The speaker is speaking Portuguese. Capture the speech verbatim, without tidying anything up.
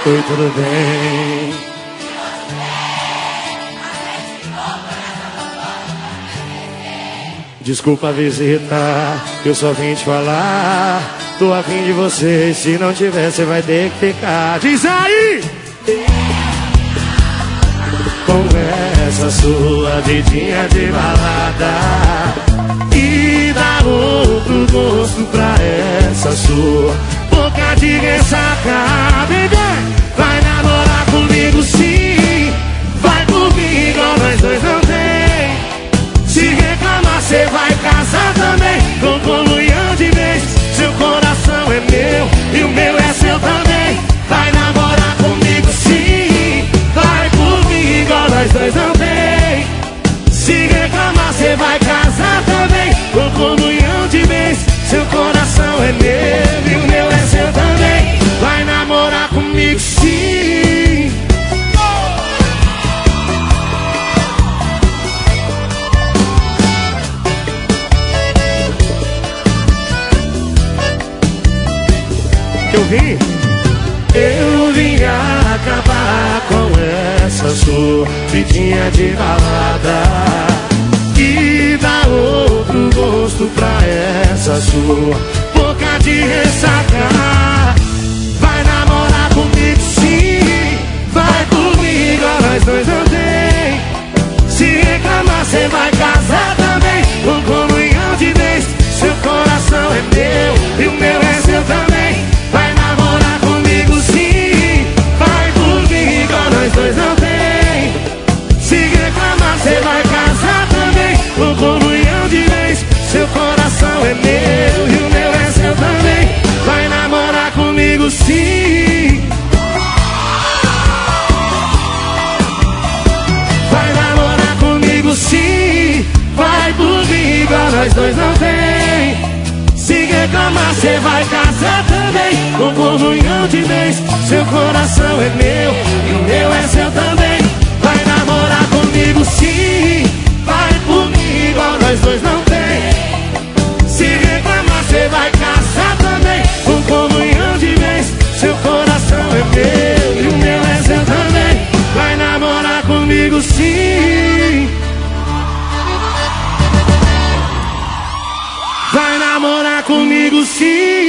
Oi, tudo bem? Desculpa a visita, eu só vim te falar. Tô afim de você, se não tiver, você vai ter que ficar. Diz aí! Com essa sua vidinha de balada e dá outro gosto pra essa sua boca de ressaca. Bebê, vai namorar comigo sim, vai comigo, nós dois não tem. Se reclamar, cê vai casar também, com comunhão de vez. Seu coração é meu e o meu é seu também. Vai namorar comigo sim, vai comigo, nós dois não tem. Se reclamar, cê vai casar também, com comunhão de vez. Seu coração é meu e o meu é seu também. Vai namorar comigo sim. Eu vim, eu vim acabar com essa sua vidinha de balada e dar outro gosto pra essa sua boca de ressaca. Vai namorar comigo sim, vai comigo, nós dois não tem. Se reclamar, cê vai casar também, com comunhão de vez. Seu coração é meu e o meu é seu também. Vai namorar comigo sim, vai comigo, nós dois não tem. Se reclamar, cê vai casar também, com comunhão de vez. Seu coração é meu e o meu é seu também. Vai namorar comigo sim. Vai namorar comigo sim, vai comigo, nós dois não tem. Se reclamar, cê vai casar também, com comunhão de vez. Seu coração é meu e o meu é seu também. Vai namorar comigo sim, vai comigo, nós dois não tem. Se reclamar, cê vai casar também, com comunhão de vez. Seu coração é meu e o meu é seu também. Vai namorar comigo sim. Vai namorar comigo sim.